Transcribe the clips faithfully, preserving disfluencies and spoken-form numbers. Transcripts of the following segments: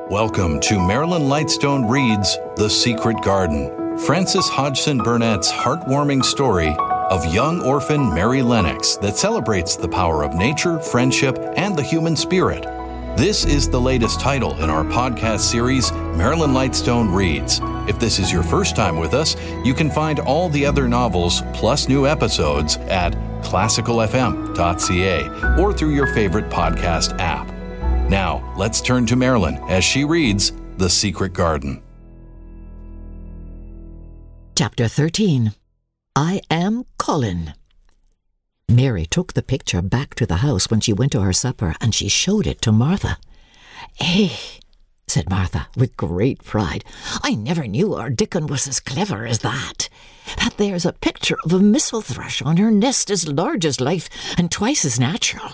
Welcome to Marilyn Lightstone Reads The Secret Garden, Frances Hodgson Burnett's heartwarming story of young orphan Mary Lennox that celebrates the power of nature, friendship, and the human spirit. This is the latest title in our podcast series, Marilyn Lightstone Reads. If this is your first time with us, you can find all the other novels plus new episodes at classical f m dot c a or through your favorite podcast app. Now, let's turn to Marilyn as she reads The Secret Garden. Chapter thirteen. I Am Colin. Mary took the picture back to the house when she went to her supper, and she showed it to Martha. "Eh," said Martha, with great pride, "I never knew our Dickon was as clever as that. That there's a picture of a missel thrush on her nest as large as life and twice as natural."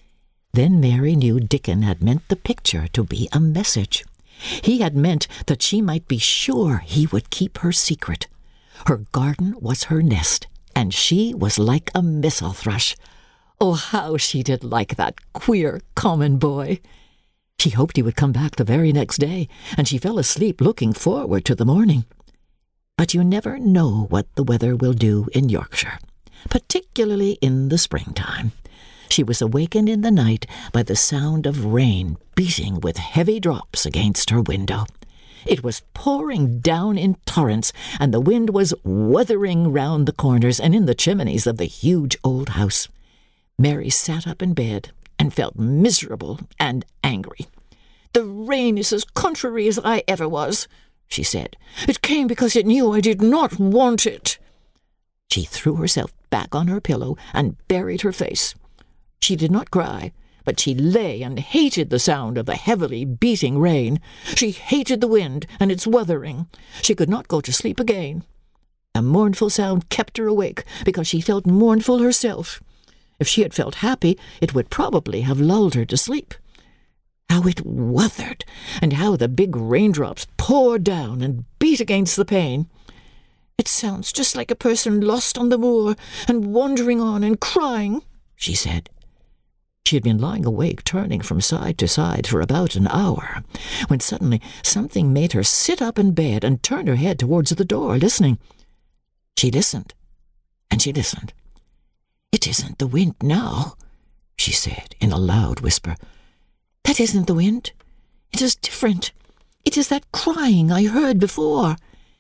Then Mary knew Dickon had meant the picture to be a message. He had meant that she might be sure he would keep her secret. Her garden was her nest, and she was like a missel thrush. Oh, how she did like that queer, common boy! She hoped he would come back the very next day, and she fell asleep looking forward to the morning. But you never know what the weather will do in Yorkshire, particularly in the springtime. She was awakened in the night by the sound of rain beating with heavy drops against her window. It was pouring down in torrents, and the wind was wuthering round the corners and in the chimneys of the huge old house. Mary sat up in bed and felt miserable and angry. "The rain is as contrary as I ever was," she said. "It came because it knew I did not want it." She threw herself back on her pillow and buried her face. She did not cry, but she lay and hated the sound of the heavily beating rain. She hated the wind and its wuthering. She could not go to sleep again. A mournful sound kept her awake because she felt mournful herself. If she had felt happy, it would probably have lulled her to sleep. How it wuthered, and how the big raindrops poured down and beat against the pane. "It sounds just like a person lost on the moor and wandering on and crying," she said. She had been lying awake, turning from side to side for about an hour, when suddenly something made her sit up in bed and turn her head towards the door, listening. She listened, and she listened. "It isn't the wind now," she said in a loud whisper. "That isn't the wind. It is different. It is that crying I heard before."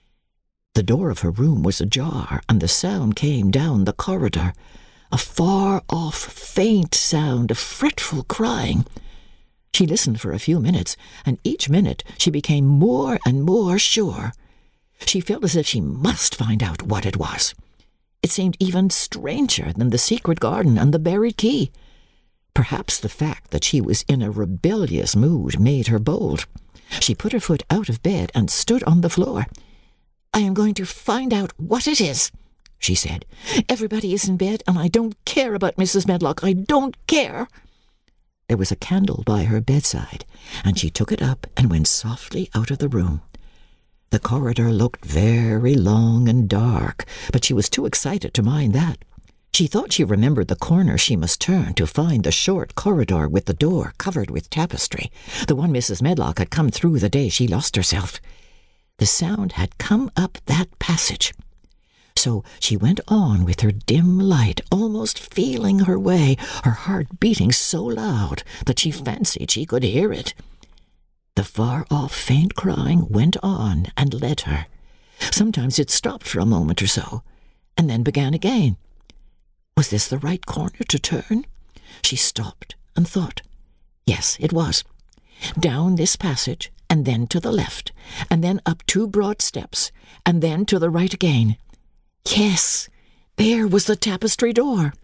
The door of her room was ajar, and the sound came down the corridor. A far-off, faint sound of fretful crying. She listened for a few minutes, and each minute she became more and more sure. She felt as if she must find out what it was. It seemed even stranger than the secret garden and the buried key. Perhaps the fact that she was in a rebellious mood made her bold. She put her foot out of bed and stood on the floor. "I am going to find out what it is," she said. "Everybody is in bed, and I don't care about Missus Medlock. I don't care." There was a candle by her bedside, and she took it up and went softly out of the room. The corridor looked very long and dark, but she was too excited to mind that. She thought she remembered the corner she must turn to find the short corridor with the door covered with tapestry, the one Missus Medlock had come through the day she lost herself. The sound had come up that passage. So she went on with her dim light, almost feeling her way, her heart beating so loud that she fancied she could hear it. The far-off faint crying went on and led her. Sometimes it stopped for a moment or so, and then began again. Was this the right corner to turn? She stopped and thought. Yes, it was. Down this passage, and then to the left, and then up two broad steps, and then to the right again. Yes, there was the tapestry door.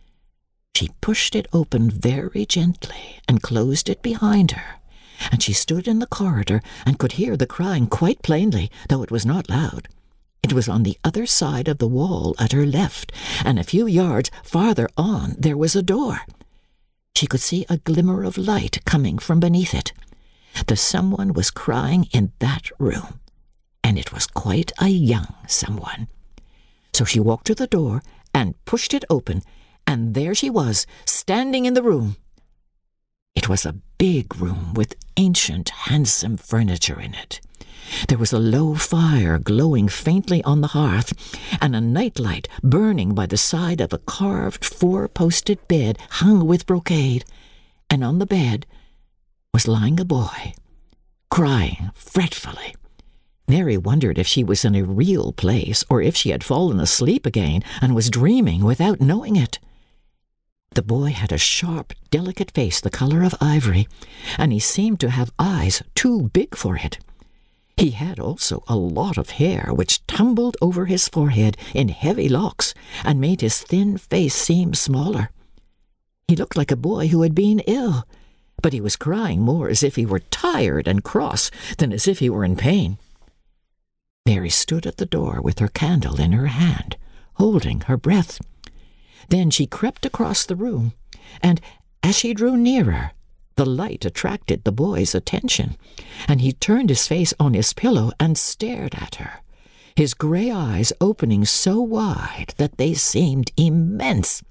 She pushed it open very gently and closed it behind her, and she stood in the corridor and could hear the crying quite plainly, though it was not loud. It was on the other side of the wall at her left, and a few yards farther on there was a door. She could see a glimmer of light coming from beneath it. The someone was crying in that room, and it was quite a young someone. So she walked to the door and pushed it open, and there she was, standing in the room. It was a big room with ancient, handsome furniture in it. There was a low fire glowing faintly on the hearth, and a nightlight burning by the side of a carved four-posted bed hung with brocade, and on the bed was lying a boy, crying fretfully. Mary wondered if she was in a real place or if she had fallen asleep again and was dreaming without knowing it. The boy had a sharp, delicate face the colour of ivory, and he seemed to have eyes too big for it. He had also a lot of hair which tumbled over his forehead in heavy locks and made his thin face seem smaller. He looked like a boy who had been ill, but he was crying more as if he were tired and cross than as if he were in pain. Mary stood at the door with her candle in her hand, holding her breath. Then she crept across the room, and as she drew nearer, the light attracted the boy's attention, and he turned his face on his pillow and stared at her, his grey eyes opening so wide that they seemed immense.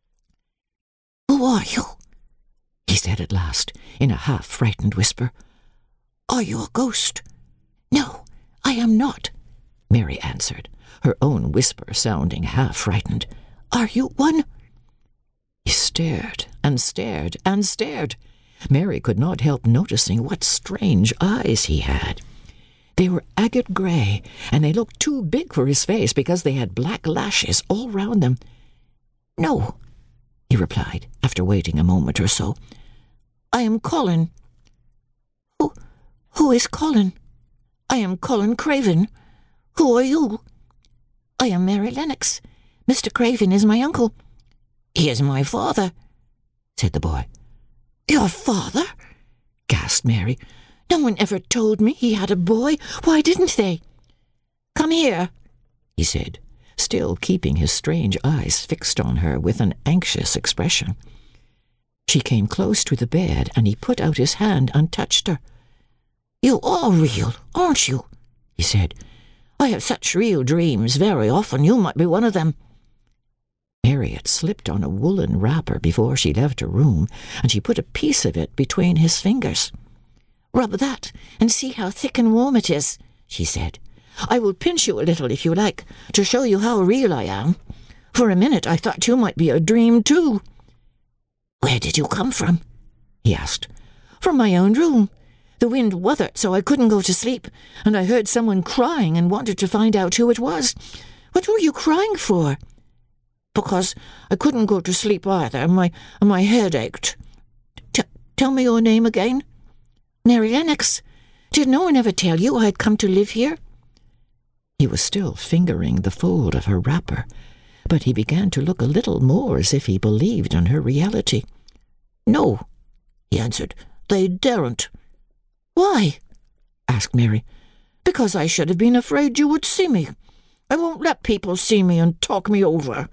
"Who are you?" he said at last, in a half-frightened whisper. "Are you a ghost?" "No, I am not," Mary answered, her own whisper sounding half-frightened. "Are you one?" He stared and stared and stared. Mary could not help noticing what strange eyes he had. They were agate grey, and they looked too big for his face because they had black lashes all round them. "No," he replied, after waiting a moment or so. "I am Colin." Who, who is Colin?" "I am Colin Craven. Who are you?" "I am Mary Lennox. Mister Craven is my uncle." "He is my father," said the boy. "Your father?" gasped Mary. "No one ever told me he had a boy. Why didn't they?" "Come here," he said, still keeping his strange eyes fixed on her with an anxious expression. She came close to the bed, and he put out his hand and touched her. "You are real, aren't you?" he said. "I have such real dreams very often. You might be one of them." Mary had slipped on a woolen wrapper before she left her room, and she put a piece of it between his fingers. "Rub that, and see how thick and warm it is," she said. "I will pinch you a little if you like, to show you how real I am. For a minute I thought you might be a dream too." "Where did you come from?" he asked. "From my own room. The wind wuthered so I couldn't go to sleep, and I heard someone crying and wanted to find out who it was." "What were you crying for?" "Because I couldn't go to sleep either, and my, and my head ached." T- tell me your name again." "Mary Lennox. Did no one ever tell you I had come to live here?" He was still fingering the fold of her wrapper, but he began to look a little more as if he believed in her reality. "No," he answered. "They daren't." "Why?" asked Mary. "Because I should have been afraid you would see me. I won't let people see me and talk me over."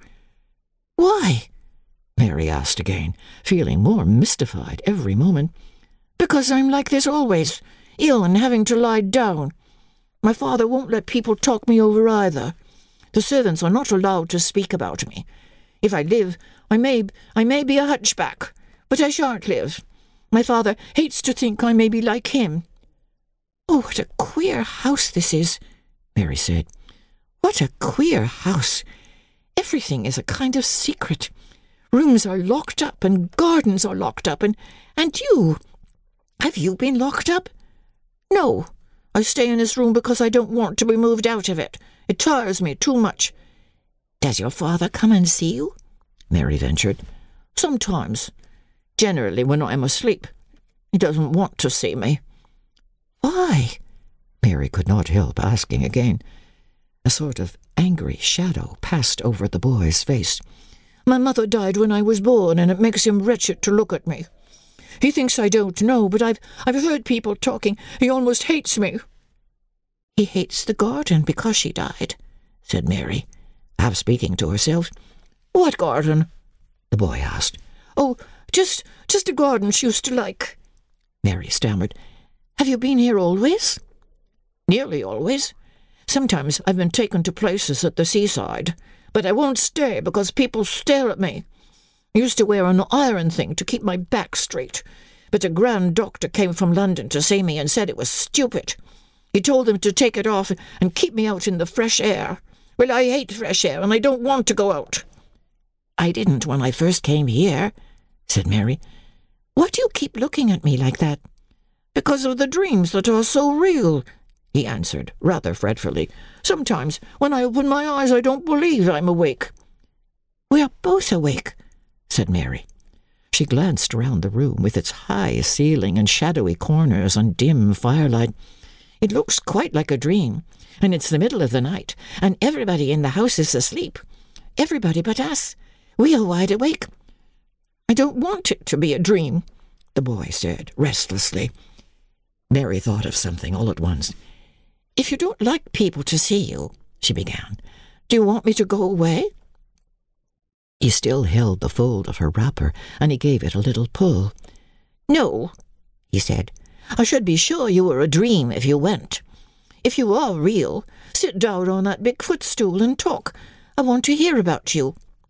"Why?" Mary asked again, feeling more mystified every moment. "Because I'm like this always, ill and having to lie down. My father won't let people talk me over either. The servants are not allowed to speak about me. If I live, I may, I may be a hunchback, but I shan't live. My father hates to think I may be like him." "Oh, what a queer house this is," Mary said. "What a queer house. Everything is a kind of secret. Rooms are locked up, and gardens are locked up, and, and you. Have you been locked up?" "No. I stay in this room because I don't want to be moved out of it. It tires me too much." "Does your father come and see you?" Mary ventured. "Sometimes. Generally when I am asleep. He doesn't want to see me." "Why?" Mary could not help asking again. A sort of angry shadow passed over the boy's face. "My mother died when I was born, and it makes him wretched to look at me. He thinks I don't know, but I've, I've heard people talking. He almost hates me." "He hates the garden because she died," said Mary, half speaking to herself. "What garden?" the boy asked. "Oh, just, just a garden she used to like," Mary stammered. "Have you been here always?" "Nearly always. Sometimes I've been taken to places at the seaside, but I won't stay because people stare at me. I used to wear an iron thing to keep my back straight. but a grand doctor came from London to see me and said it was stupid. He told them to take it off and keep me out in the fresh air. Well, I hate fresh air, and I don't want to go out." "I didn't when I first came here," said Mary. "Why do you keep looking at me like that?" "Because of the dreams that are so real," he answered, rather fretfully. "Sometimes, when I open my eyes, I don't believe I'm awake." "We are both awake," said Mary. She glanced round the room with its high ceiling and shadowy corners and dim firelight. "It looks quite like a dream, and it's the middle of the night, and everybody in the house is asleep. Everybody but us. We are wide awake." "I don't want it to be a dream," the boy said restlessly. Mary thought of something all at once. "If you don't like people to see you," she began, "do you want me to go away?" He still held the fold of her wrapper, and he gave it a little pull. "No," he said. "I should be sure you were a dream if you went. If you are real, sit down on that big footstool and talk. I want to hear about you."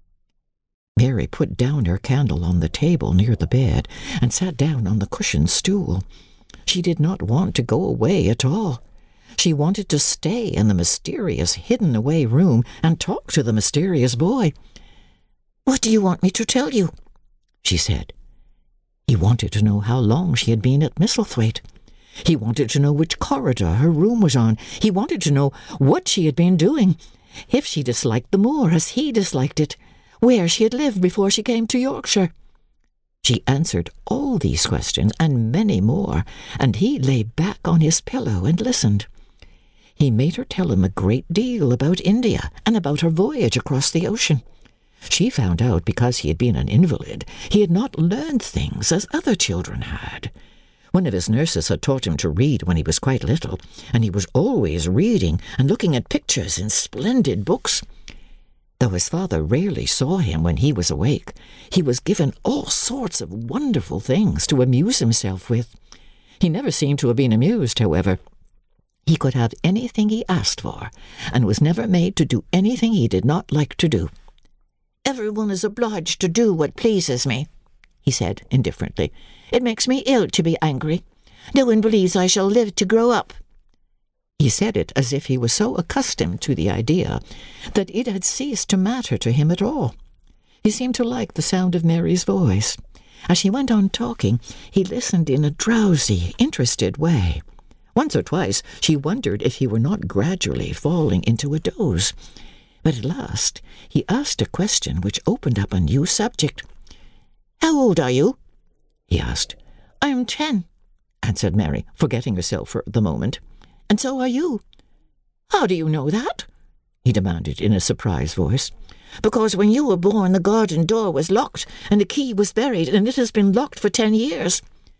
Mary put down her candle on the table near the bed and sat down on the cushioned stool. She did not want to go away at all. She wanted to stay in the mysterious hidden-away room and talk to the mysterious boy. "What do you want me to tell you?" she said. He wanted to know how long she had been at Misselthwaite. He wanted to know which corridor her room was on. He wanted to know what she had been doing, if she disliked the moor as he disliked it, where she had lived before she came to Yorkshire. She answered all these questions and many more, and he lay back on his pillow and listened. He made her tell him a great deal about India and about her voyage across the ocean. She found out because he had been an invalid, he had not learned things as other children had. One of his nurses had taught him to read when he was quite little, and he was always reading and looking at pictures in splendid books. Though his father rarely saw him when he was awake, he was given all sorts of wonderful things to amuse himself with. He never seemed to have been amused, however. He could have anything he asked for, and was never made to do anything he did not like to do. "Everyone is obliged to do what pleases me," he said indifferently. "It makes me ill to be angry. No one believes I shall live to grow up." He said it as if he was so accustomed to the idea that it had ceased to matter to him at all. He seemed to like the sound of Mary's voice. As she went on talking, he listened in a drowsy, interested way. Once or twice she wondered if he were not gradually falling into a doze. But at last he asked a question which opened up a new subject. "How old are you?" he asked. "I am ten," answered Mary, forgetting herself for the moment. "And so are you." "How do you know that?" he demanded in a surprised voice. "Because when you were born the garden door was locked and the key was buried, and it has been locked for ten years.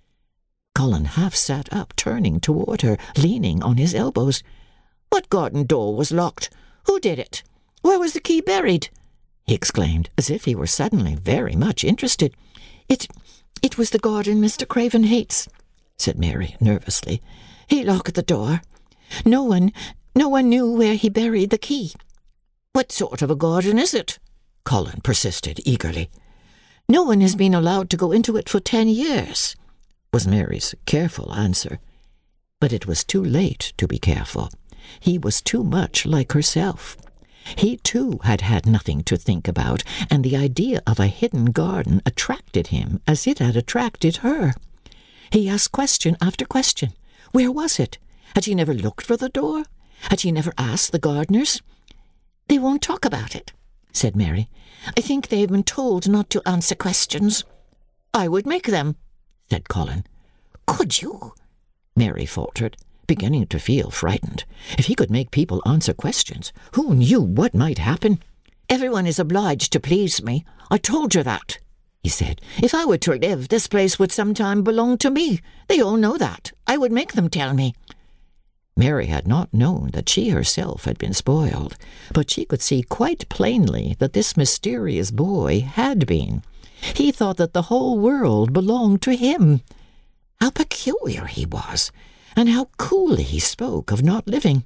Colin half sat up, turning toward her, leaning on his elbows. "What garden door was locked? Who did it? Where was the key buried?" he exclaimed, as if he were suddenly very much interested. It it was the garden Mister Craven hates," said Mary nervously. "He locked the door. No one, no one knew where he buried the key." "What sort of a garden is it?" Colin persisted eagerly. "No one has been allowed to go into it for ten years," was Mary's careful answer. But it was too late to be careful. He was too much like herself. He, too, had had nothing to think about, and the idea of a hidden garden attracted him as it had attracted her. He asked question after question. Where was it? Had he never looked for the door? Had he never asked the gardeners? "They won't talk about it," said Mary. "I think they've been told not to answer questions." "I would make them," said Colin. "Could you?" Mary faltered, beginning to feel frightened. If he could make people answer questions, who knew what might happen? "Everyone is obliged to please me. I told you that," he said. "If I were to live, this place would sometime belong to me. They all know that. I would make them tell me." Mary had not known that she herself had been spoiled, but she could see quite plainly that this mysterious boy had been. He thought that the whole world belonged to him. How peculiar he was, and how coolly he spoke of not living.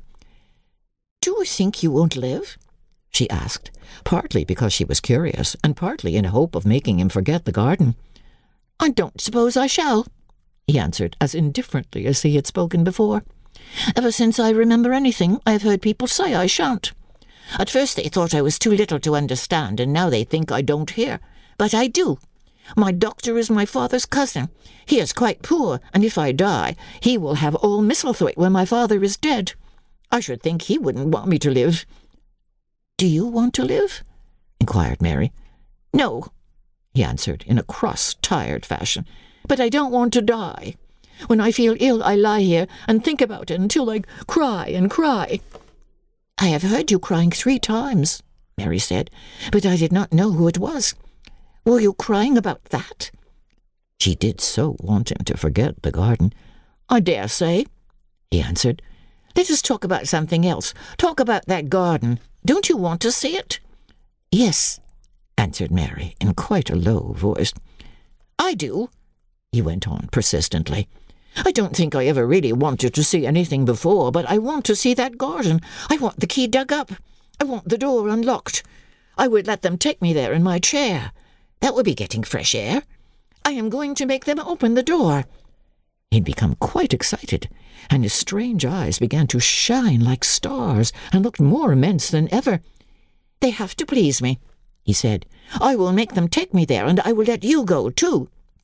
"Do you think you won't live?" she asked, partly because she was curious, and partly in hope of making him forget the garden. "I don't suppose I shall," he answered, as indifferently as he had spoken before. "Ever since I remember anything, I have heard people say I shan't. At first they thought I was too little to understand, and now they think I don't hear. But I do. My doctor is my father's cousin. He is quite poor, and if I die, he will have all Misselthwaite when my father is dead. I should think he wouldn't want me to live." "Do you want to live?" inquired Mary. "No," he answered in a cross, tired fashion. "But I don't want to die. When I feel ill, I lie here and think about it until I cry and cry." "I have heard you crying three times," Mary said, "but I did not know who it was. Were you crying about that?" She did so want him to forget the garden. "I dare say," he answered. "Let us talk about something else. Talk about that garden. Don't you want to see it?" "Yes," answered Mary in quite a low voice. "I do," he went on persistently. "I don't think I ever really wanted to see anything before, but I want to see that garden. I want the key dug up. I want the door unlocked. I would let them take me there in my chair. That would be getting fresh air. I am going to make them open the door." He'd become quite excited, and his strange eyes began to shine like stars and looked more immense than ever. "They have to please me," he said. "I will make them take me there, and I will let you go, too."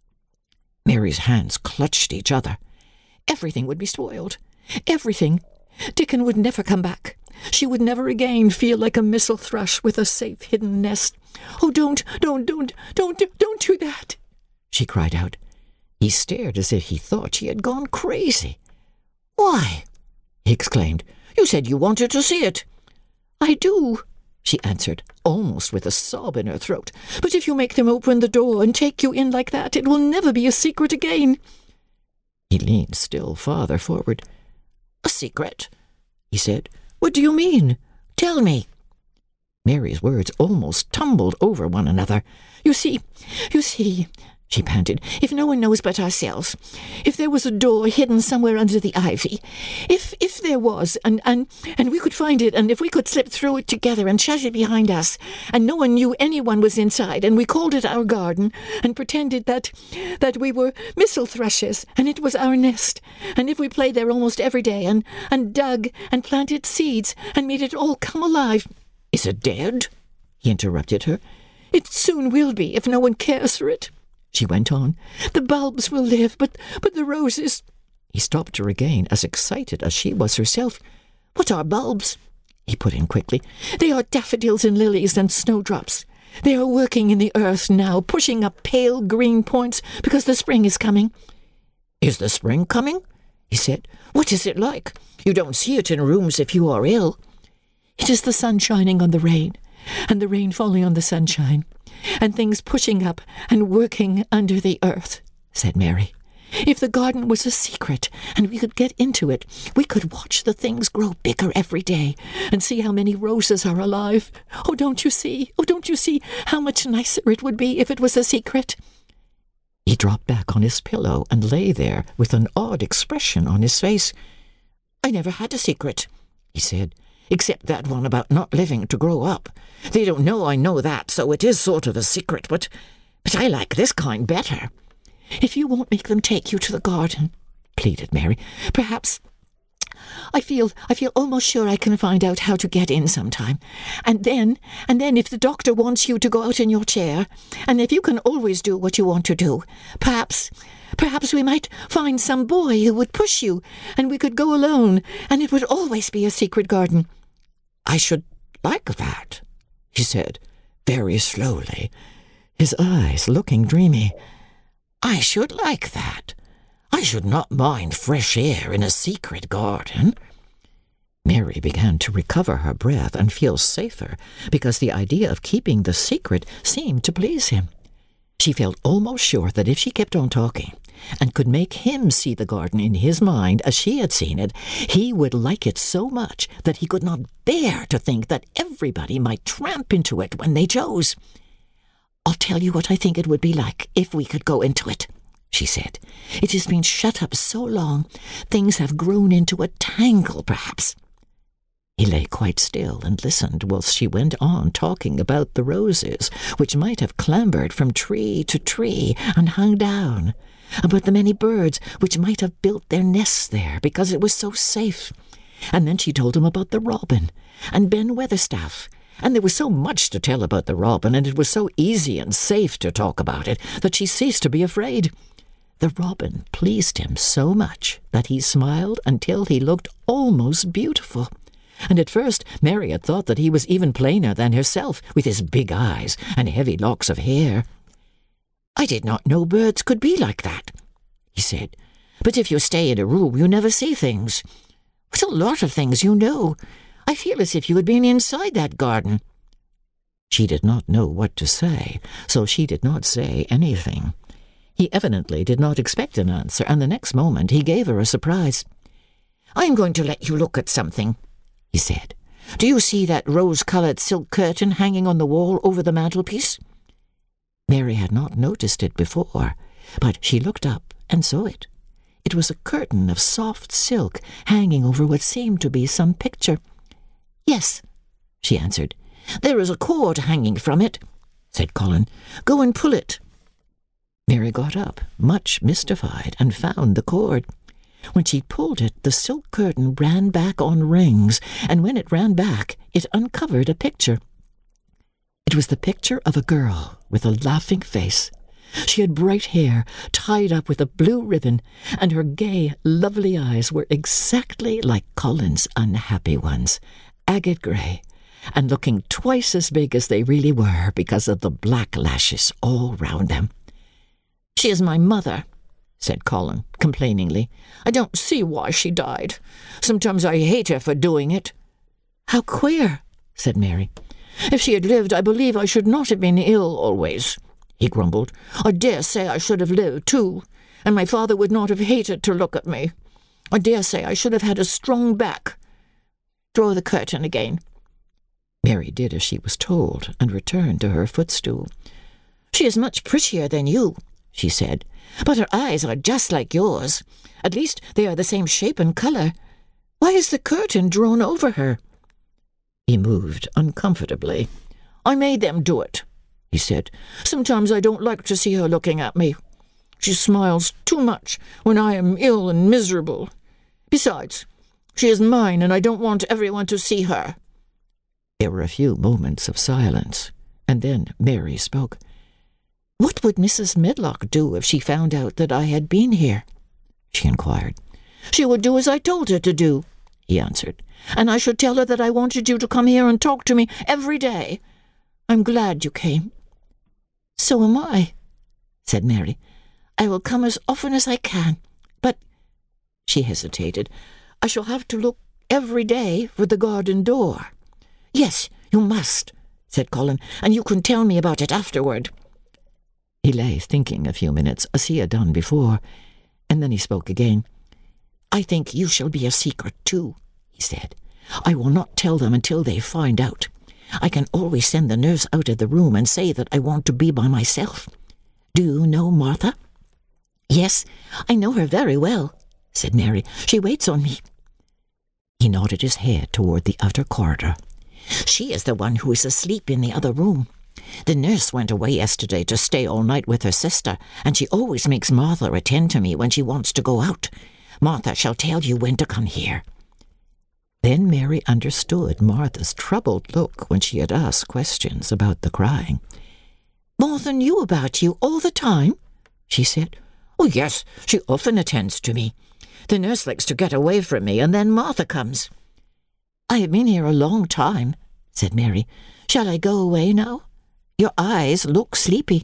Mary's hands clutched each other. Everything would be spoiled. Everything. Dickon would never come back. She would never again feel like a missel thrush with a safe hidden nest. "Oh, don't, don't, don't, don't, don't do that," she cried out. He stared as if he thought she had gone crazy. "Why?" he exclaimed. "You said you wanted to see it." "I do," she answered, almost with a sob in her throat. "But if you make them open the door and take you in like that, it will never be a secret again." He leaned still farther forward. "A secret?" he said. "What do you mean? Tell me." Mary's words almost tumbled over one another. "You see, you see," she panted, "if no one knows but ourselves, if there was a door hidden somewhere under the ivy, if if there was, and, and, and we could find it, and if we could slip through it together and shut it behind us, and no one knew anyone was inside, and we called it our garden, and pretended that that we were missel thrushes, and it was our nest, and if we played there almost every day, and, and dug, and planted seeds, and made it all come alive—" "Is it dead?" he interrupted her. "It soon will be, if no one cares for it," she went on. "The bulbs will live, but but the roses—" He stopped her again, as excited as she was herself. "What are bulbs?" he put in quickly. "They are daffodils and lilies and snowdrops. They are working in the earth now, pushing up pale green points, because the spring is coming." "Is the spring coming?" he said. "What is it like? You don't see it in rooms if you are ill." "It is the sun shining on the rain, and the rain falling on the sunshine, and things pushing up and working under the earth," said Mary. "If the garden was a secret, and we could get into it, we could watch the things grow bigger every day, and see how many roses are alive. Oh, don't you see? Oh, don't you see how much nicer it would be if it was a secret?" He dropped back on his pillow and lay there with an odd expression on his face. "I never had a secret," he said, "except that one about not living to grow up. They don't know I know that, so it is sort of a secret, but, but I like this kind better." "If you won't make them take you to the garden," pleaded Mary, "perhaps... I feel, I feel almost sure I can find out how to get in sometime. And then, and then if the doctor wants you to go out in your chair, and if you can always do what you want to do, perhaps... Perhaps we might find some boy who would push you, and we could go alone, and it would always be a secret garden." "I should like that," he said, very slowly, his eyes looking dreamy. "I should like that. I should not mind fresh air in a secret garden." Mary began to recover her breath and feel safer, because the idea of keeping the secret seemed to please him. She felt almost sure that if she kept on talking, and could make him see the garden in his mind as she had seen it, he would like it so much that he could not bear to think that everybody might tramp into it when they chose. "I'll tell you what I think it would be like if we could go into it," she said. "It has been shut up so long, things have grown into a tangle, perhaps." He lay quite still and listened whilst she went on talking about the roses, which might have clambered from tree to tree and hung down, about the many birds which might have built their nests there because it was so safe. And then she told him about the robin and Ben Weatherstaff. And there was so much to tell about the robin, and it was so easy and safe to talk about it, that she ceased to be afraid. The robin pleased him so much that he smiled until he looked almost beautiful. And at first Mary had thought that he was even plainer than herself, with his big eyes and heavy locks of hair. "I did not know birds could be like that," he said. "But if you stay in a room, you never see things. What a lot of things you know. I feel as if you had been inside that garden." She did not know what to say, so she did not say anything. He evidently did not expect an answer, and the next moment he gave her a surprise. "I am going to let you look at something," he said. "Do you see that rose-coloured silk curtain hanging on the wall over the mantelpiece?" Mary had not noticed it before, but she looked up and saw it. It was a curtain of soft silk hanging over what seemed to be some picture. "Yes," she answered. "There is a cord hanging from it," said Colin. "Go and pull it." Mary got up, much mystified, and found the cord. When she pulled it, the silk curtain ran back on rings, and when it ran back, it uncovered a picture. It was the picture of a girl with a laughing face. She had bright hair, tied up with a blue ribbon, and her gay, lovely eyes were exactly like Colin's unhappy ones, agate grey, and looking twice as big as they really were because of the black lashes all round them. "She is my mother," said Colin, complainingly. "I don't see why she died. Sometimes I hate her for doing it." "How queer," said Mary. "If she had lived, I believe I should not have been ill always," he grumbled. "I dare say I should have lived, too, and my father would not have hated to look at me. I dare say I should have had a strong back. Draw the curtain again." Mary did as she was told, and returned to her footstool. "She is much prettier than you," she said, "but her eyes are just like yours. At least they are the same shape and colour. Why is the curtain drawn over her?" He moved uncomfortably. "I made them do it," he said. "Sometimes I don't like to see her looking at me. She smiles too much when I am ill and miserable. Besides, she is mine, and I don't want everyone to see her." There were a few moments of silence, and then Mary spoke. "What would Missus Medlock do if she found out that I had been here?" she inquired. "She would do as I told her to do," he answered, "and I should tell her that I wanted you to come here and talk to me every day. I'm glad you came." "So am I," said Mary. "I will come as often as I can, but—" she hesitated. "I shall have to look every day for the garden door." "Yes, you must," said Colin, "and you can tell me about it afterward." He lay thinking a few minutes, as he had done before, and then he spoke again. "I think you shall be a secret too," he said. "I will not tell them until they find out. I can always send the nurse out of the room and say that I want to be by myself. Do you know Martha?" "Yes, I know her very well," said Mary. "She waits on me." He nodded his head toward the outer corridor. "She is the one who is asleep in the other room. The nurse went away yesterday to stay all night with her sister, and she always makes Martha attend to me when she wants to go out. Martha shall tell you when to come here." Then Mary understood Martha's troubled look when she had asked questions about the crying. "Martha knew about you all the time?" she said. "Oh, yes, she often attends to me. The nurse likes to get away from me, and then Martha comes." "I have been here a long time," said Mary. "Shall I go away now? Your eyes look sleepy."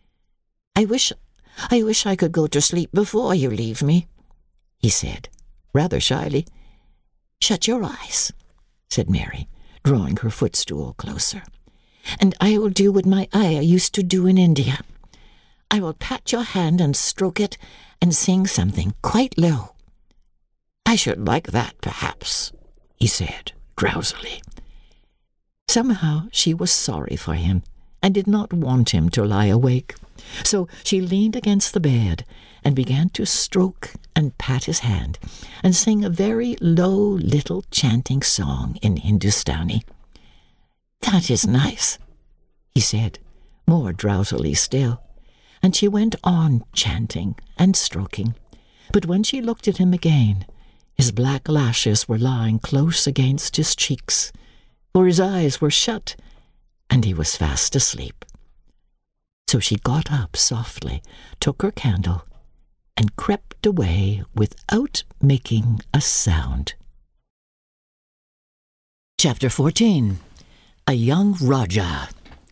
I wish, I wish I could go to sleep before you leave me," he said, rather shyly. "Shut your eyes," said Mary, drawing her footstool closer, "and I will do what my ayah used to do in India. I will pat your hand and stroke it and sing something quite low." "I should like that, perhaps," he said, drowsily. Somehow she was sorry for him and did not want him to lie awake, so she leaned against the bed and began to stroke and pat his hand and sing a very low little chanting song in Hindustani. "That is nice," he said, more drowsily still, and she went on chanting and stroking. But when she looked at him again, his black lashes were lying close against his cheeks, for his eyes were shut, and he was fast asleep. So she got up softly, took her candle, and crept away without making a sound. Chapter fourteen. A Young Rajah.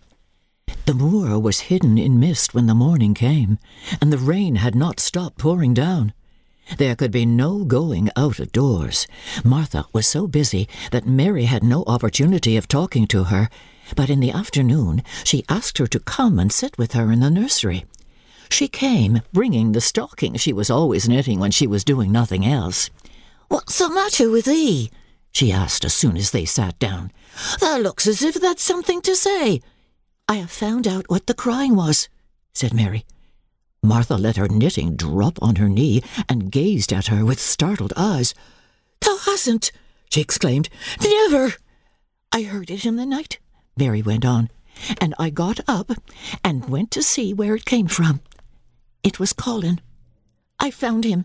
The moor was hidden in mist when the morning came, and the rain had not stopped pouring down. There could be no going out of doors. Martha was so busy that Mary had no opportunity of talking to her, but in the afternoon she asked her to come and sit with her in the nursery. She came, bringing the stocking she was always knitting when she was doing nothing else. "What's the matter with thee?" she asked as soon as they sat down. "Thou looks as if that's something to say." "I have found out what the crying was," said Mary. Martha let her knitting drop on her knee and gazed at her with startled eyes. "Thou hasn't!" she exclaimed. "Never!" "I heard it in the night," Mary went on, "and I got up and went to see where it came from. It was Colin. I found him."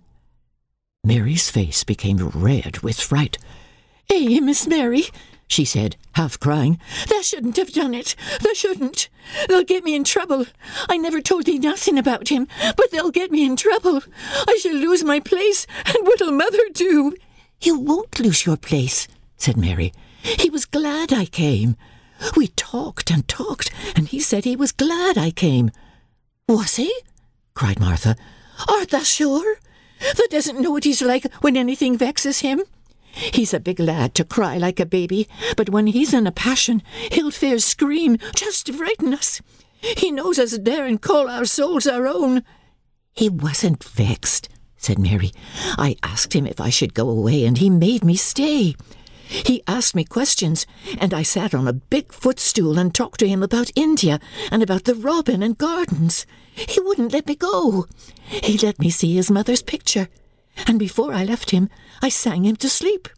Mary's face became red with fright. "Eh, Miss Mary," she said, half crying, "thou shouldn't have done it. Thou shouldn't. They'll get me in trouble. I never told thee nothing about him, but they'll get me in trouble. I shall lose my place, and what'll mother do?" "You won't lose your place," said Mary. "He was glad I came. We talked and talked, and he said he was glad I came." "Was he?" cried Martha. "Art thou sure? Thou doesn't know what he's like when anything vexes him. He's a big lad to cry like a baby, but when he's in a passion, he'll fair scream just to frighten us. He knows us daren't call our souls our own." "He wasn't vexed," said Mary. "I asked him if I should go away, and he made me stay. He asked me questions, and I sat on a big footstool and talked to him about India and about the robin and gardens. He wouldn't let me go. He let me see his mother's picture, and before I left him, I sang him to sleep."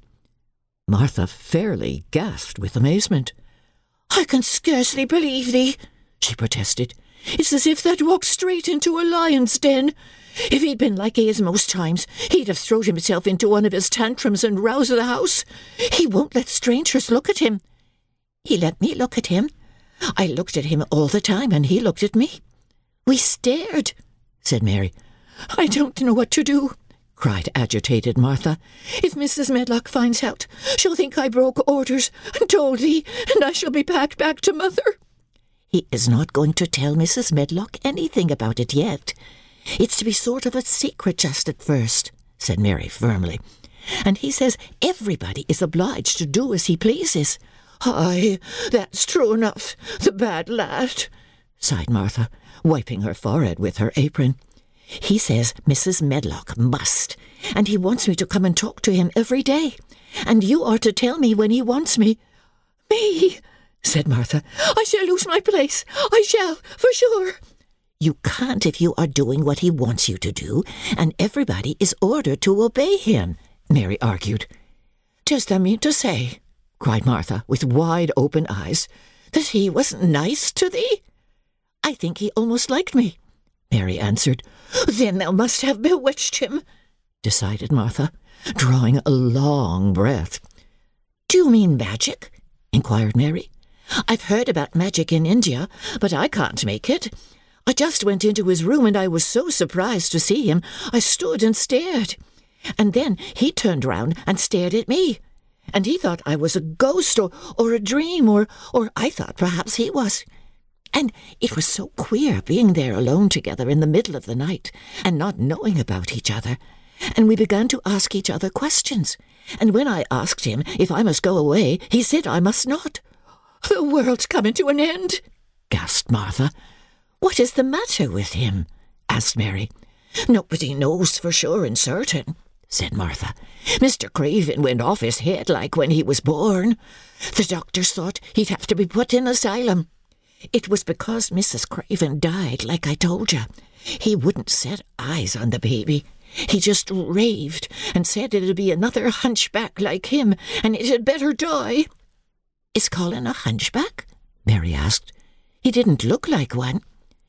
Martha fairly gasped with amazement. "I can scarcely believe thee," she protested. "It's as if thou'd walked straight into a lion's den. If he'd been like he is most times, he'd have thrown himself into one of his tantrums and roused the house. He won't let strangers look at him." "He let me look at him. I looked at him all the time, and he looked at me. We stared," said Mary. "I don't know what to do," cried agitated Martha. "If Missus Medlock finds out, she'll think I broke orders and told thee, and I shall be packed back to mother." "He is not going to tell Missus Medlock anything about it yet. It's to be sort of a secret just at first," said Mary firmly. "And he says everybody is obliged to do as he pleases." "Aye, that's true enough, the bad lad," sighed Martha, wiping her forehead with her apron. "He says Missus Medlock must, and he wants me to come and talk to him every day, and you are to tell me when he wants me." "Me?" said Martha. "I shall lose my place. I shall, for sure." "You can't if you are doing what he wants you to do, and everybody is ordered to obey him," Mary argued. "Does thou mean to say," cried Martha, with wide-open eyes, "that he wasn't nice to thee?" "I think he almost liked me," Mary answered. "Then thou must have bewitched him," decided Martha, drawing a long breath. "Do you mean magic?" inquired Mary. "I've heard about magic in India, but I can't make it. I just went into his room, and I was so surprised to see him, I stood and stared. And then he turned round and stared at me, and he thought I was a ghost or, or a dream, or, or I thought perhaps he was. And it was so queer being there alone together in the middle of the night and not knowing about each other. And we began to ask each other questions. And when I asked him if I must go away, he said I must not." "The world's coming to an end," gasped Martha. "What is the matter with him?" asked Mary. "Nobody knows for sure and certain," said Martha. "Mister Craven went off his head like when he was born. The doctors thought he'd have to be put in asylum. It was because Missus Craven died, like I told you. He wouldn't set eyes on the baby. He just raved and said it'd be another hunchback like him, and it had better die." "Is Colin a hunchback?" Mary asked. "He didn't look like one."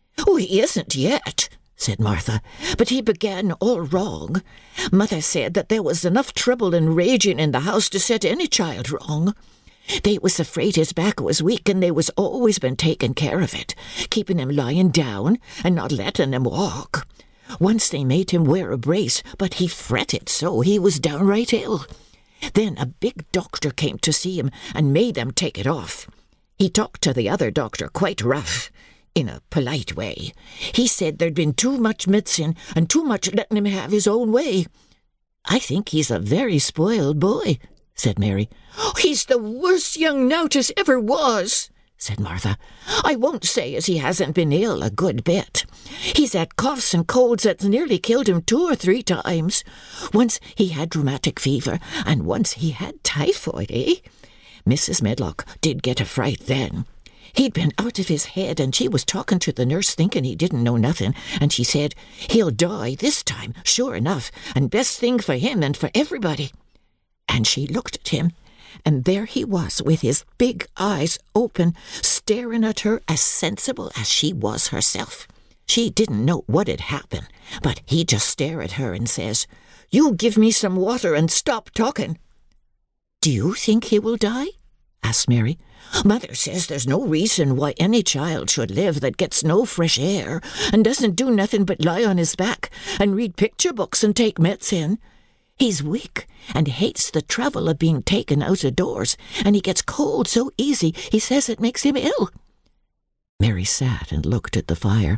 "Oh, he isn't yet," said Martha, "but he began all wrong. Mother said that there was enough trouble and raging in the house to set any child wrong. They was afraid his back was weak, and they was always been taking care of it, keeping him lying down and not letting him walk. Once they made him wear a brace, but he fretted so he was downright ill. Then a big doctor came to see him and made them take it off. He talked to the other doctor quite rough, in a polite way. He said there'd been too much medicine and too much letting him have his own way. I think he's a very spoiled boy," said Mary. "Oh, he's the worst young nowt as ever was," said Martha. "I won't say as he hasn't been ill a good bit. He's had coughs and colds that's nearly killed him two or three times. Once he had rheumatic fever, and once he had typhoid, eh? Missus Medlock did get a fright then. He'd been out of his head, and she was talking to the nurse thinking he didn't know nothing, and she said, 'He'll die this time, sure enough, and best thing for him and for everybody.' And she looked at him, and there he was with his big eyes open, staring at her as sensible as she was herself. She didn't know what had happened, but he just stared at her and says, 'You give me some water and stop talking.'" "Do you think he will die?" asked Mary. "Mother says there's no reason why any child should live that gets no fresh air and doesn't do nothing but lie on his back and read picture books and take medicine. He's weak and hates the trouble of being taken out of doors, and he gets cold so easy he says it makes him ill." Mary sat and looked at the fire.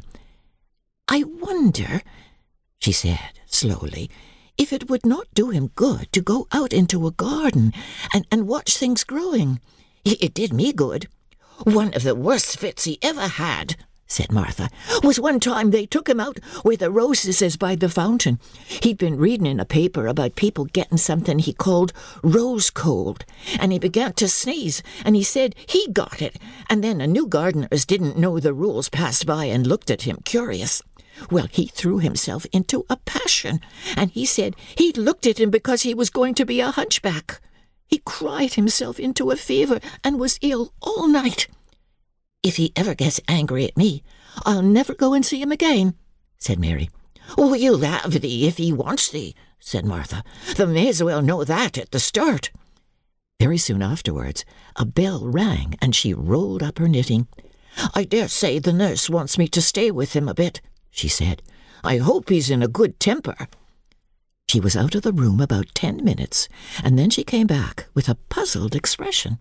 "I wonder," she said slowly, "if it would not do him good to go out into a garden and, and watch things growing. It did me good. One of the worst fits he ever had," said Martha, "was one time they took him out where the roses is by the fountain. He'd been reading in a paper about people getting something he called rose cold, and he began to sneeze, and he said he got it, and then a new gardener as didn't know the rules passed by and looked at him curious. Well, he threw himself into a passion, and he said he'd looked at him because he was going to be a hunchback. He cried himself into a fever and was ill all night. If he ever gets angry at me, I'll never go and see him again," said Mary. "Oh, he'll have thee if he wants thee," said Martha. "Thou may as well know that at the start." Very soon afterwards, a bell rang, and she rolled up her knitting. "I dare say the nurse wants me to stay with him a bit," she said. "I hope he's in a good temper." She was out of the room about ten minutes, and then she came back with a puzzled expression.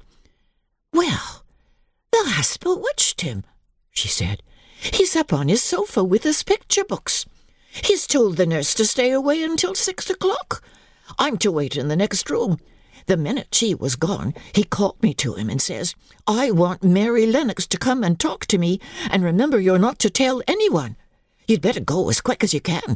"Well, thou hast bewitched him," she said. "He's up on his sofa with his picture books. He's told the nurse to stay away until six o'clock. I'm to wait in the next room. The minute she was gone, he called me to him and says, 'I want Mary Lennox to come and talk to me, and remember you're not to tell anyone. You'd better go as quick as you can.'"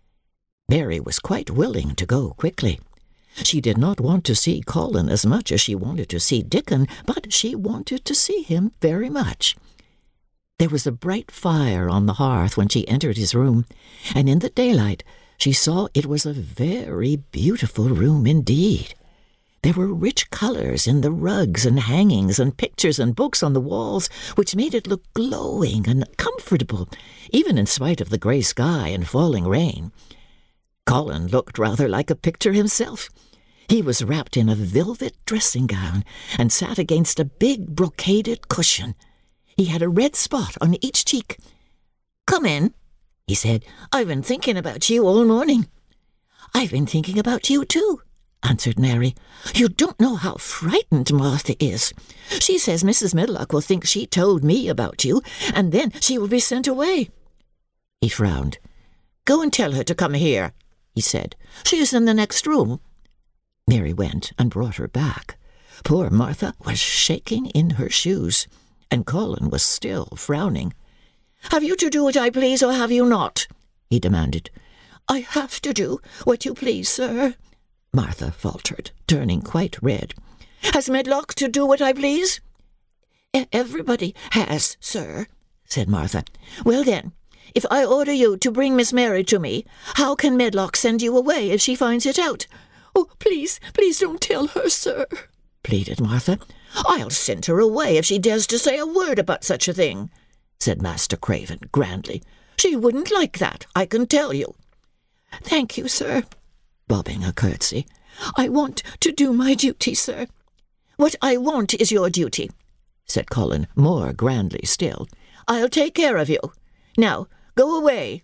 Mary was quite willing to go quickly. She did not want to see Colin as much as she wanted to see Dickon, but she wanted to see him very much. There was a bright fire on the hearth when she entered his room, and in the daylight she saw it was a very beautiful room indeed. There were rich colours in the rugs and hangings and pictures and books on the walls, which made it look glowing and comfortable, even in spite of the grey sky and falling rain. Colin looked rather like a picture himself. He was wrapped in a velvet dressing-gown and sat against a big brocaded cushion. He had a red spot on each cheek. "Come in," he said. "I've been thinking about you all morning." "I've been thinking about you too," answered Mary. "You don't know how frightened Martha is. She says Missus Medlock will think she told me about you, and then she will be sent away." He frowned. "Go and tell her to come here," he said. "She is in the next room." Mary went and brought her back. Poor Martha was shaking in her shoes, and Colin was still frowning. "Have you to do what I please, or have you not?" he demanded. "I have to do what you please, sir," Martha faltered, turning quite red. "Has Medlock to do what I please?" E- "Everybody has, sir," said Martha. "Well then, if I order you to bring Miss Mary to me, how can Medlock send you away if she finds it out?" "Oh, please, please don't tell her, sir," pleaded Martha. "I'll send her away if she dares to say a word about such a thing," said Master Craven grandly. "She wouldn't like that, I can tell you." "Thank you, sir," bobbing a curtsy. "I want to do my duty, sir." "What I want is your duty," said Colin, more grandly still. "I'll take care of you. Now, go away."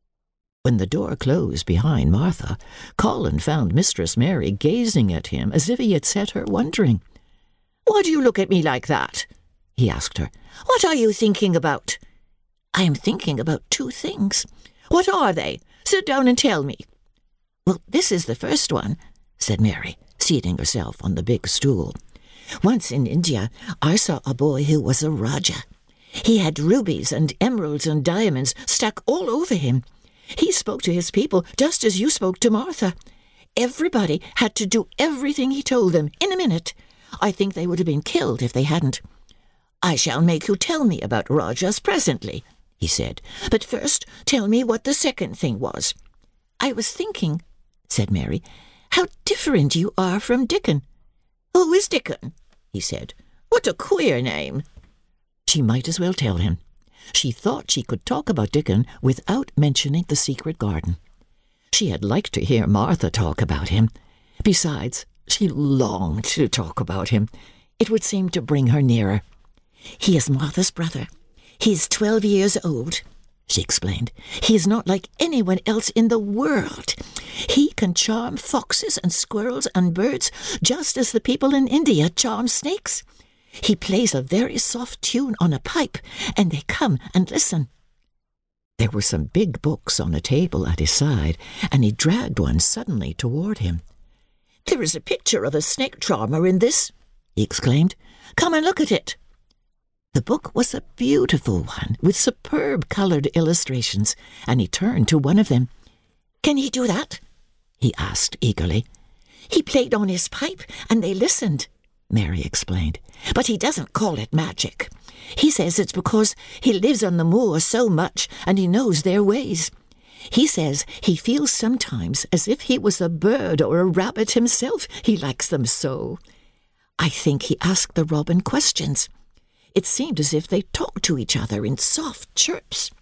When the door closed behind Martha, Colin found Mistress Mary gazing at him as if he had set her wondering. "Why do you look at me like that?" he asked her. "What are you thinking about?" "I am thinking about two things." "What are they? Sit down and tell me." "Well, this is the first one," said Mary, seating herself on the big stool. "Once in India, I saw a boy who was a Raja. He had rubies and emeralds and diamonds stuck all over him. He spoke to his people just as you spoke to Martha. Everybody had to do everything he told them in a minute. I think they would have been killed if they hadn't. "I shall make you tell me about Rajas presently," he said. "But first tell me what the second thing was." "I was thinking," said Mary, "how different you are from Dickon." "Who is Dickon?" he said. "What a queer name." She might as well tell him. She thought she could talk about Dickon without mentioning the secret garden. She had liked to hear Martha talk about him. Besides, she longed to talk about him. It would seem to bring her nearer. "He is Martha's brother. He is twelve years old," she explained. "He is not like anyone else in the world. He can charm foxes and squirrels and birds just as the people in India charm snakes. He plays a very soft tune on a pipe, and they come and listen." There were some big books on a table at his side, and he dragged one suddenly toward him. "There is a picture of a snake charmer in this," he exclaimed. "Come and look at it." The book was a beautiful one, with superb coloured illustrations, and he turned to one of them. "Can he do that?" he asked eagerly. "He played on his pipe, and they listened," Mary explained. "But he doesn't call it magic. He says it's because he lives on the moor so much and he knows their ways. He says he feels sometimes as if he was a bird or a rabbit himself. He likes them so. I think he asked the robin questions. It seemed as if they talked to each other in soft chirps."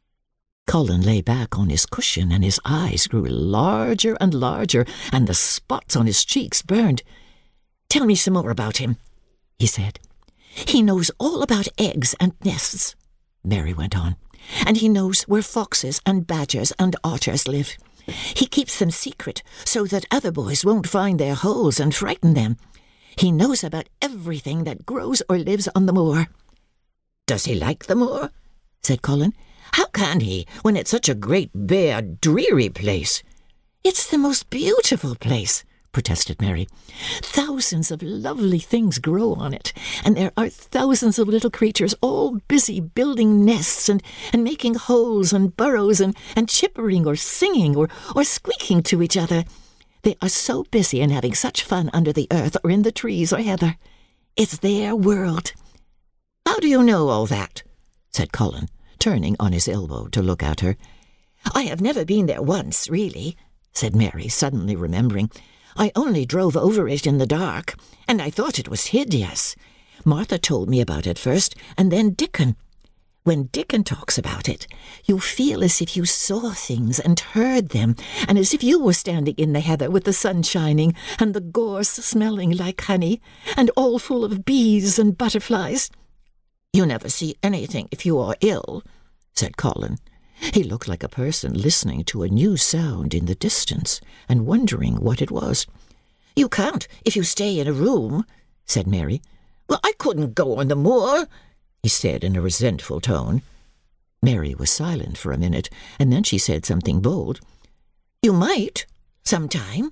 Colin lay back on his cushion and his eyes grew larger and larger and the spots on his cheeks burned. "Tell me some more about him," he said. "He knows all about eggs and nests," Mary went on, "and he knows where foxes and badgers and otters live. He keeps them secret so that other boys won't find their holes and frighten them. He knows about everything that grows or lives on the moor." "Does he like the moor?" said Colin. "How can he, when it's such a great, bare, dreary place?" "It's the most beautiful place," protested Mary. "Thousands of lovely things grow on it, and there are thousands of little creatures all busy building nests and, and making holes and burrows and, and chippering or singing or, or squeaking to each other. They are so busy and having such fun under the earth or in the trees or heather. It's their world." "How do you know all that?" said Colin, turning on his elbow to look at her. "I have never been there once, really," said Mary, suddenly remembering. "I only drove over it in the dark, and I thought it was hideous. Martha told me about it first, and then Dickon. When Dickon talks about it, you feel as if you saw things and heard them, and as if you were standing in the heather with the sun shining, and the gorse smelling like honey, and all full of bees and butterflies." "You never see anything if you are ill," said Colin. He looked like a person listening to a new sound in the distance and wondering what it was. "You can't if you stay in a room," said Mary. "Well, I couldn't go on the moor," he said in a resentful tone. Mary was silent for a minute, and then she said something bold. "You might, sometime."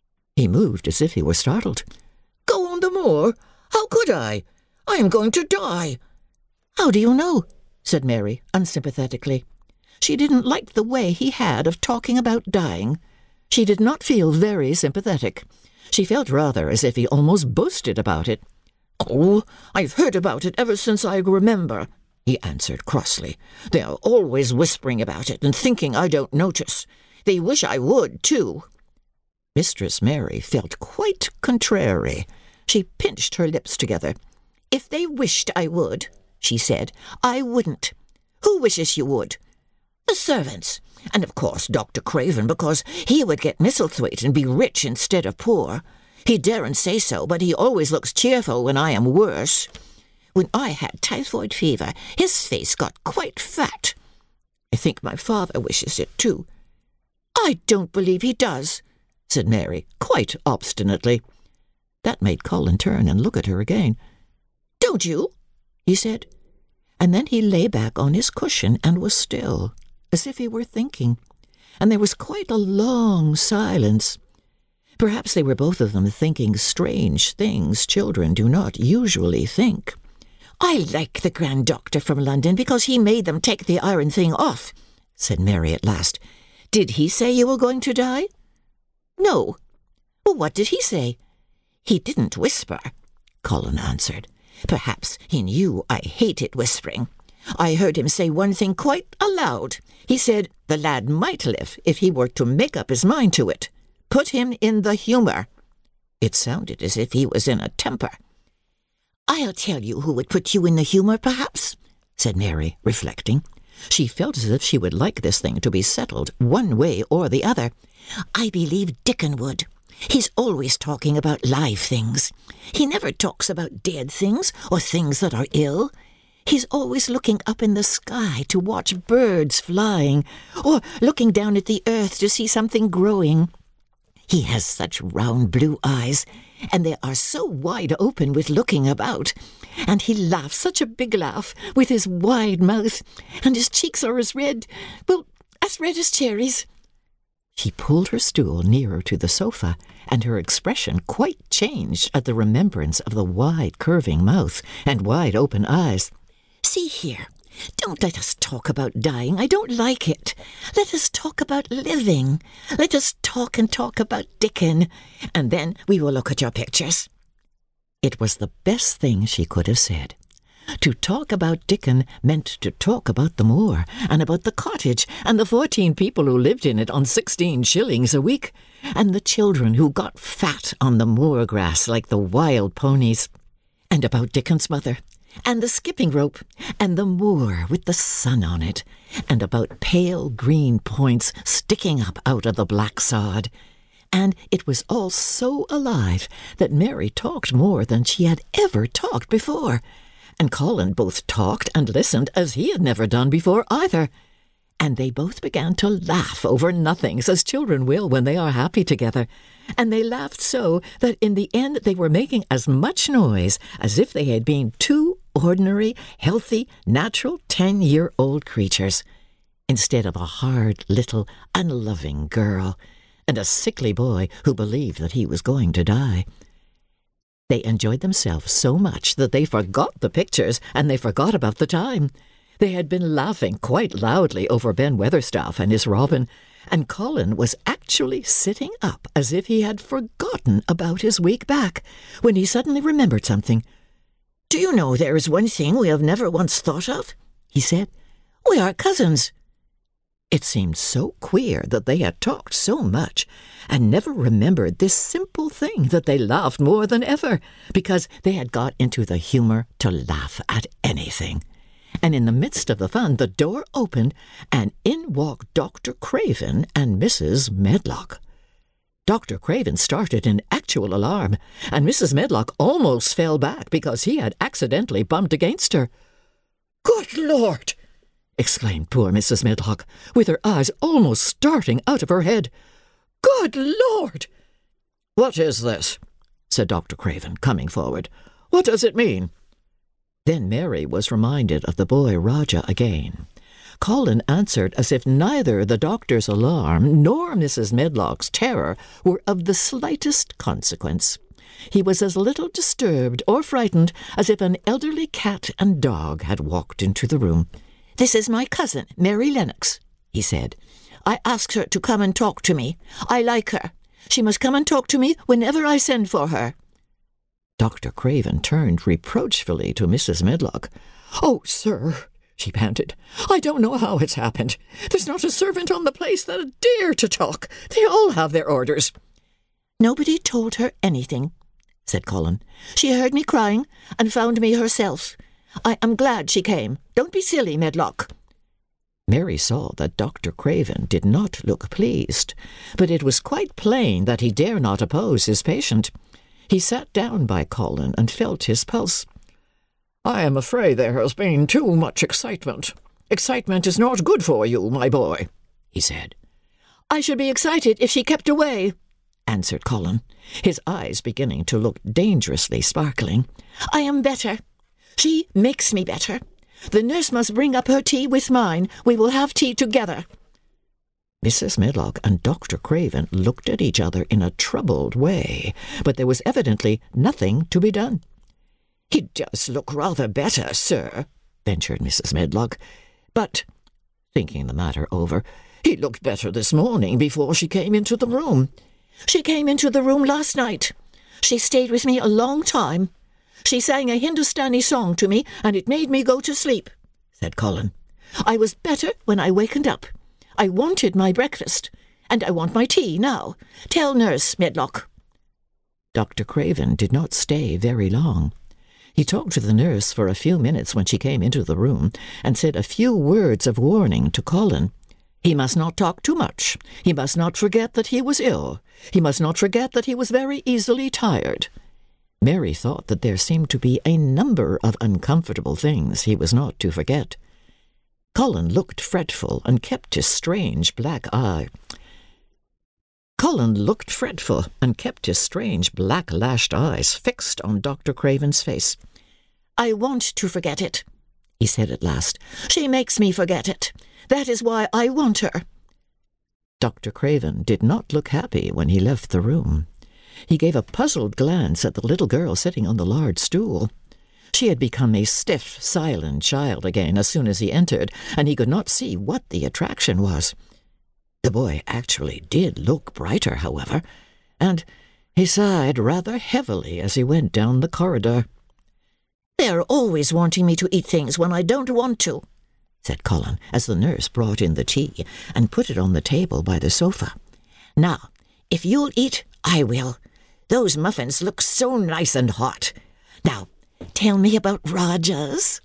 He moved as if he were startled. "Go on the moor? How could I? I am going to die." "How do you know?" said Mary, unsympathetically. She didn't like the way he had of talking about dying. She did not feel very sympathetic. She felt rather as if he almost boasted about it. "Oh, I've heard about it ever since I remember," he answered crossly. "They are always whispering about it and thinking I don't notice. They wish I would, too." Mistress Mary felt quite contrary. She pinched her lips together. "If they wished I would," she said, "I wouldn't. Who wishes you would? The servants. And of course Doctor Craven, because he would get Misselthwaite and be rich instead of poor. He daren't say so, but he always looks cheerful when I am worse. When I had typhoid fever, his face got quite fat. I think my father wishes it too. I don't believe he does, said Mary, quite obstinately. That made Colin turn and look at her again. Don't you? He said. And then he lay back on his cushion and was still, as if he were thinking. And there was quite a long silence. Perhaps they were both of them thinking strange things children do not usually think. I like the Grand Doctor from London because he made them take the iron thing off, said Mary at last. Did he say you were going to die? No. Well, what did he say? He didn't whisper, Colin answered. Perhaps he knew I hated whispering. I heard him say one thing quite aloud. He said the lad might live if he were to make up his mind to it. Put him in the humour. It sounded as if he was in a temper. I'll tell you who would put you in the humour, perhaps, said Mary, reflecting. She felt as if she would like this thing to be settled one way or the other. I believe Dickon would. He's always talking about live things. He never talks about dead things or things that are ill. He's always looking up in the sky to watch birds flying, or looking down at the earth to see something growing. He has such round blue eyes, and they are so wide open with looking about. And he laughs such a big laugh with his wide mouth, and his cheeks are as red, well, as red as cherries. She pulled her stool nearer to the sofa, and her expression quite changed at the remembrance of the wide curving mouth and wide open eyes. See here, don't let us talk about dying. I don't like it. Let us talk about living. Let us talk and talk about Dickon, and then we will look at your pictures. It was the best thing she could have said. To talk about Dickon meant to talk about the moor, and about the cottage, and the fourteen people who lived in it on sixteen shillings a week, and the children who got fat on the moor grass like the wild ponies, and about Dickon's mother, and the skipping rope, and the moor with the sun on it, and about pale green points sticking up out of the black sod. And it was all so alive that Mary talked more than she had ever talked before, and Colin both talked and listened as he had never done before either. And they both began to laugh over nothings, as children will when they are happy together. And they laughed so that in the end they were making as much noise as if they had been two ordinary, healthy, natural ten-year-old creatures, instead of a hard little, unloving girl, and a sickly boy who believed that he was going to die. They enjoyed themselves so much that they forgot the pictures and they forgot about the time. They had been laughing quite loudly over Ben Weatherstaff and his robin, and Colin was actually sitting up as if he had forgotten about his week back, when he suddenly remembered something. "Do you know there is one thing we have never once thought of?" he said. "We are cousins." It seemed so queer that they had talked so much and never remembered this simple thing that they laughed more than ever, because they had got into the humour to laugh at anything. And in the midst of the fun, the door opened, and in walked Doctor Craven and Missus Medlock. Doctor Craven started in actual alarm, and Missus Medlock almost fell back because he had accidentally bumped against her. "Good Lord!" exclaimed poor Missus Medlock, with her eyes almost starting out of her head. "Good Lord!" "What is this?" said Doctor Craven, coming forward. "What does it mean?" Then Mary was reminded of the boy Roger again. Colin answered as if neither the doctor's alarm nor Missus Medlock's terror were of the slightest consequence. He was as little disturbed or frightened as if an elderly cat and dog had walked into the room. "This is my cousin, Mary Lennox," he said. "I asked her to come and talk to me. I like her. She must come and talk to me whenever I send for her." Doctor Craven turned reproachfully to Missus Medlock. "Oh, sir," she panted, "I don't know how it's happened. There's not a servant on the place that'd dare to talk. They all have their orders." "Nobody told her anything," said Colin. "She heard me crying and found me herself. I am glad she came. Don't be silly, Medlock." Mary saw that Doctor Craven did not look pleased, but it was quite plain that he dare not oppose his patient. He sat down by Colin and felt his pulse. "I am afraid there has been too much excitement. Excitement is not good for you, my boy," he said. "I should be excited if she kept away," answered Colin, his eyes beginning to look dangerously sparkling. "I am better. She makes me better. The nurse must bring up her tea with mine. We will have tea together." Missus Medlock and Doctor Craven looked at each other in a troubled way, but there was evidently nothing to be done. "He does look rather better, sir," ventured Missus Medlock. "But," thinking the matter over, "he looked better this morning before she came into the room." "She came into the room last night. She stayed with me a long time. She sang a Hindustani song to me, and it made me go to sleep," said Colin. "I was better when I wakened up. I wanted my breakfast, and I want my tea now. Tell Nurse Medlock." Doctor Craven did not stay very long. He talked to the nurse for a few minutes when she came into the room, and said a few words of warning to Colin. He must not talk too much. He must not forget that he was ill. He must not forget that he was very easily tired. Mary thought that there seemed to be a number of uncomfortable things he was not to forget. Colin looked fretful and kept his strange black eye. Colin looked fretful and kept his strange black-lashed eyes fixed on Doctor Craven's face. "I want to forget it," he said at last. "She makes me forget it. That is why I want her." Doctor Craven did not look happy when he left the room. He gave a puzzled glance at the little girl sitting on the large stool. She had become a stiff, silent child again as soon as he entered, and he could not see what the attraction was. The boy actually did look brighter, however, and he sighed rather heavily as he went down the corridor. "They're always wanting me to eat things when I don't want to," said Colin, as the nurse brought in the tea and put it on the table by the sofa. "Now, if you'll eat, I will. Those muffins look so nice and hot. Now, tell me about Rogers."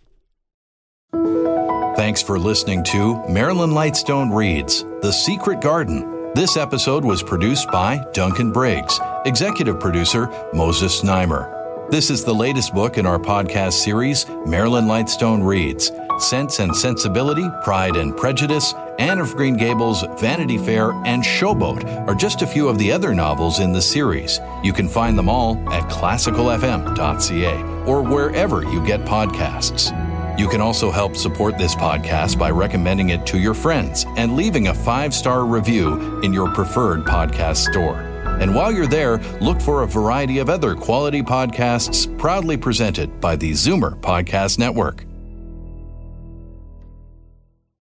Thanks for listening to Marilyn Lightstone Reads The Secret Garden. This episode was produced by Duncan Briggs, executive producer Moses Znaimer. This is the latest book in our podcast series, Marilyn Lightstone Reads. Sense and Sensibility, Pride and Prejudice, Anne of Green Gables, Vanity Fair, and Showboat are just a few of the other novels in the series. You can find them all at classical f m dot c a or wherever you get podcasts. You can also help support this podcast by recommending it to your friends and leaving a five-star review in your preferred podcast store. And while you're there, look for a variety of other quality podcasts proudly presented by the Zoomer Podcast Network.